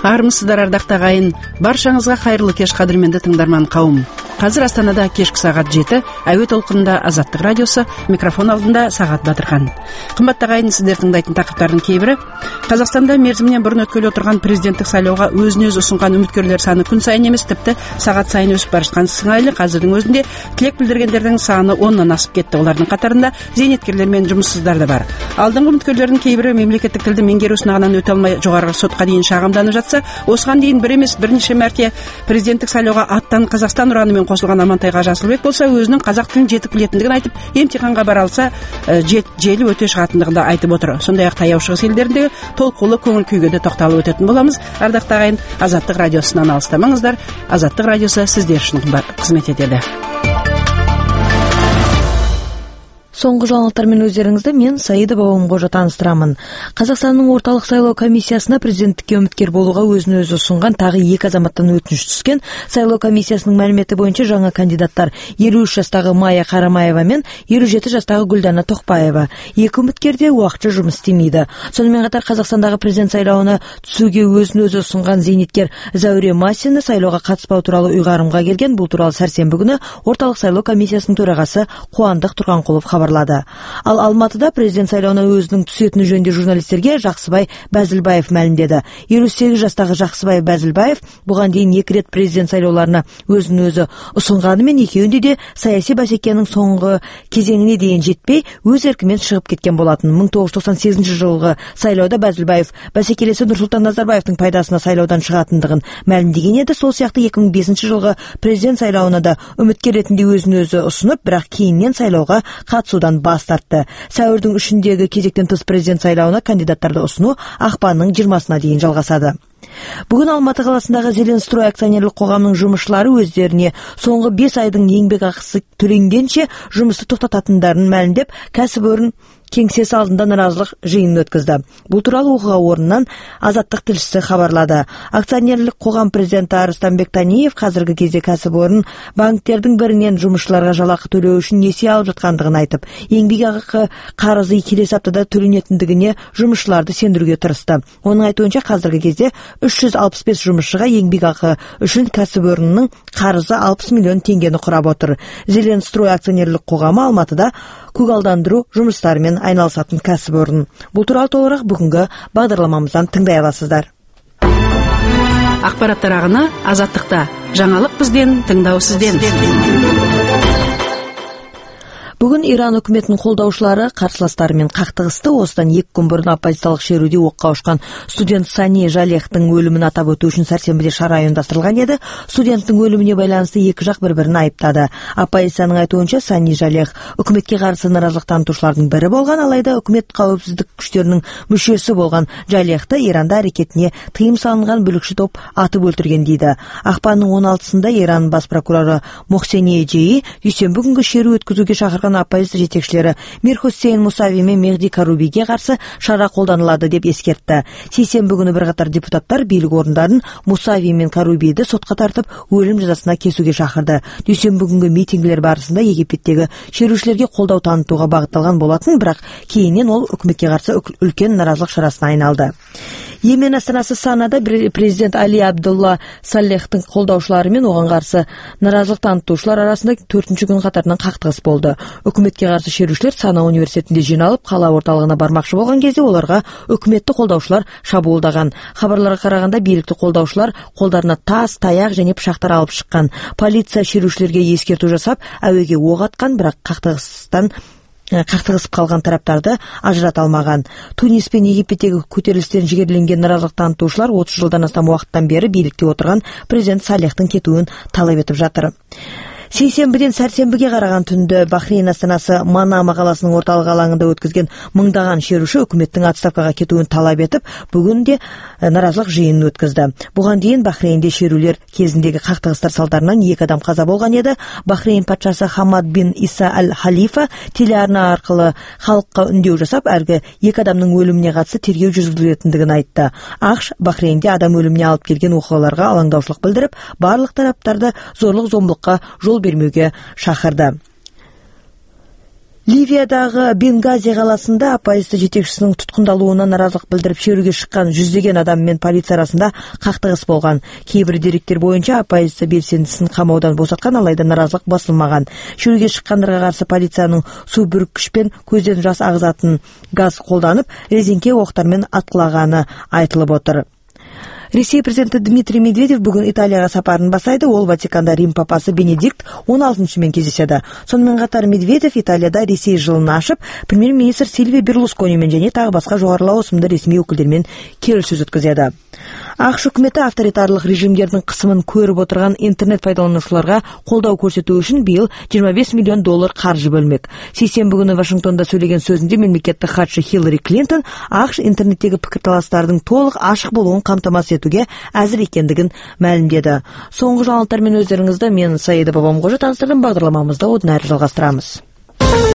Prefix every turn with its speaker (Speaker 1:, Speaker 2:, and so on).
Speaker 1: Армысыздар ардакты агайын, баршаңызга кайырлы кеш кадырменди тыңдарман кауым. Қазір Астанада кешкі сағат 7, әуе толқынында Азаттық радиосы, микрофон алдында Сағат Батырхан. Қымбатты ағайын, сіздер тыңдайтын тақырыптардың кейбірі: Қазақстанда мерзімінен бұрын өткелі отырған президенттік сайлауға өзін-өзі ұсынған үміткерлер саны күн сайын емес, тіпті сағат сайын өсіп бара жатқан сыңайлы. Қазірдің өзінде тілек білдіргендердің саны 10-нан асып кетті. Олардың қатарында зейнеткерлер мен жұмыссыздар да бар. Алдыңғы үміткерлердің кейбірі мемлекеттік тілді меңгеру сынағынан өте алмай жоғарғы сотқа дейін шағымданып жатса, осыған дейін бір емес бірнеше мәрте президенттік сайлауға аттан Қазақстан ұранымен қосылған Амантайға Жасылбек болса, өзінің қазақ тілін жетік білетіндігін айтып, емтиханға бара алса, желі өте шығатындығын да айтып отыр. Сондай-ақ таяу шығыс елдеріндегі толқулы көңіл күйге де тоқталып өтетін боламыз. Ардақты ағайын, Азаттық радиосынан алыстамаңыздар. Азаттық радиосы сіздер үшін қызмет етеді.
Speaker 2: Соңғы жаңалықтармен өздеріңізді мен Саидова Оңғожа таныстырамын. Қазақстанның орталық сайлау комиссиясына президенттікке үміткер болуға өзін-өзі ұсынған тағы 2 азаматтан өтініш түскен. Сайлау комиссиясының мәліметі бойынша жаңа кандидаттар 53 жастағы Майя Қарамаева мен 57 жастағы Гүлдана Тоқбаева. 2 үміткер де уақытша жұмыс істемейді. Сонымен қатар Қазақстандағы президент сайлауына түсуге өзін-өзі ұсынған зейнеткер Зәуре Масина сайлауға қатыспау туралы ұйғарымға келген. Бұл туралы сәрсенбі күні орталық сайлау комиссиясының төрағасы Қуандық Тұрғанқұлов хабарлады. Ал Алматыда президент сайлауына өзінің түсетіні жөнінде журналистерге Жақсыбай Бәзілбаев мәлімдеді. 58 жастағы Жақсыбай Бәзілбаев бұған дейін 2 рет президент сайлауларына өзін-өзі ұсынғанымен екеуінде де саяси бәсекенің соңғы кезеңіне дейін жетпей, өз еркімен шығып кеткен болатын. 1998 жылғы сайлауда Бәзілбаев бәсекелесі Нұрсұлтан Назарбаевтың пайдасына сайлаудан шығатындығын мәлімдеген еді. Сол сияқты 2005 жылғы президент сайлауына да үміткер ретінде өзін-өзі ұсынып, бірақ кейіннен сайлауға қатысудан бас тартты. Сәуірдің 3-дегі кезектен тыс президент сайлауына кандидаттарды ұсыну ақпанның 20-сына дейін жалғасады. Бүгін Алматы қаласындағы Зеленстрой акционерлік қоғамның жұмысшылары өздеріне соңғы 5 айдың еңбек ақысы төленгенше жұмысты тоқтататындарын мәлімдеп, кәсіпорын кеңсесі алдында наразылық жиынын өткізді. Бұл туралы оқиға орнынан Азаттық тілшісі хабарлады. Акционерлік қоғам президенті Арыстанбек Таниев қазіргі кезде кәсіпорын банктердің бірінен жұмысшыларға жалақы төлеу үшін несие алып жатқандығын айтып, еңбек ақы қарызы келесі аптада төленетіндігіне жұмысшыларды сендіруге тырысты. Оның айтуынша қазіргі кезде 365 жұмысшыға еңбек ақы үшін кәсіпорынның қарызы 60 миллион теңгені құрап отыр. Зеленстрой акционерлік қоғамы Алматыда көгалдандыру жұмыстарымен айналысатын кәсіпорын. Бұл туралы толығырақ бүгінгі бағдарламамыздан тыңдай аласыздар.
Speaker 1: Ақпараттар ағыны Азаттықта. Жаңалық бізден, тыңдау сізден.
Speaker 2: Бүгін Иран үкіметінің қолдаушылары қарсыластарымен қақтығысты. Осыдан 2 күн бұрын оппозициялық шеруде оққа ұшқан студент Сани Жалехтің өлімін атап өту үшін сәрсенбіде шара ұйымдастырылған еді. Студенттің өліміне байланысты екі жақ бір-бірін айыптады. Оппозицияның айтуынша Сани Жалех үкіметке қарсы наразылық танытушылардың бірі болған, алайда үкімет қауіпсіздік күштерінің мүшесі болған Жалехті Иранда әрекетіне тыйым салынған бүлікші топ атып өлтірген дейді. Ақпанның 16-сында Иран бас прокуроры Мохсени Эджеи дүйсенбі күнгі шеру өткізуге шақырған оппозиция жетекшілері Мир Хусейн Мусави мен Мехди Карубиге қарсы шара қолданылады деп ескертті. Сейсенбі күні бірқатар депутаттар билік орындарын Мусави мен Карубиді сотқа тартып, өлім жазасына кесуге шақырды. Дүйсенбі күнгі митингілер барысында Египеттегі шерушілерге қолдау танытуға бағытталған болатын, бірақ кейіннен ол үкіметке қарсы үлкен наразылық шарасына айналды. Йемен астанасы Санада президент Али Абдулла Салехтің қолдаушылары мен оған қарсы наразылық танытушылар арасында 4-ші күн қатарынан қақтығыс болды. Үкіметке қарсы шерушілер Сана университетінде жиналып, қала орталығына бармақшы болған кезде оларға үкіметті қолдаушылар шабуылдаған. Хабарларға қарағанда билікті қолдаушылар қолдарына тас, таяқ және пышақтар алып шыққан. Полиция шерушілерге ескерту жасап, әуеге оқ атқан, бірақ қақтығысып қалған тараптарды ажырата алмаған. Тунис пен Египеттегі көтерілістен жігерленген наразылық танытушылар 30 жылдан астам уақыттан бері билікте отырған президент Салехтің кетуін талап етіп жатыр. Сейсенбіден сәрсенбіге қараған түнді Бахрейн астанасы Манама қаласының орталық алаңында өткізген мыңдаған шеруші үкіметтің отставкаға кетуін талап етіп, бүгін де наразылық жиынын өткізді. Бұған дейін Бахрейнде шерулер кезіндегі қақтығыстар салдарынан 2 адам қаза болған еді. Бахрейн патшасы Хамад бин Иса аль-Халифа телеарна арқылы халыққа үндеу жасап, әргі 2 адамның өліміне қатысты тергеу жүргізілетіндігін айтты. ақш Бахрейнде адам өліміне алып келген оқиғаларға алаңдаушылық білдіріп, барлық тараптарды зорлық-зомбылыққа жол бермеуге шақырды. Ливиядагы Бенгази каласында оппозиция жетекчисинин туткундалууна наразылык билдирип шеруге шыккан жүздөгөн адам менен полиция арасында кактыгыс болгон. Кээ бир деректер боюнча оппозиция белсендисин камаудан босаткан, алайда наразылык басылмаган. Шеруге шыккандарга каршы полициянын суу бүркүч пен көздөн жас агызатын газ колдонуп, резинке октор менен аткылаганы айтылып отур. Ресей президенти Дмитрий Медведев бүгүн Италияга сапарын баштайды. Ол Ватиканда Рим папасы Бенедикт 16 менен кездешет. Сонун катар Медведев Италияда Ресей жылын ашып, премьер-министр Сильвио Берлускони менен және тагы башка жогору лауазымдуу ресми өкүлдөр менен келишүү өткөзөт. АКШ өкмөтү авторитарлык режимдердин кысымын көрүп отурган интернет пайдалануучуларга колдоо көрсөтүү үчүн быйыл $25 миллион каржы бөлмөк. Сейсенбі күнү Вашингтонда сөйлөгөн сөзүндө мемлекеттик катчы Хиллари Клинтон АКШ интернеттеги пикирталаштардын толук ачык болуун камтамасыз этүүгө азыр экендигин маалимдеди. Соңку жаңылыктар менен өздөрүңүздө мен Саида Бабамгожа таныстырдым. Багдарламамызды одан ары жалгастырабыз.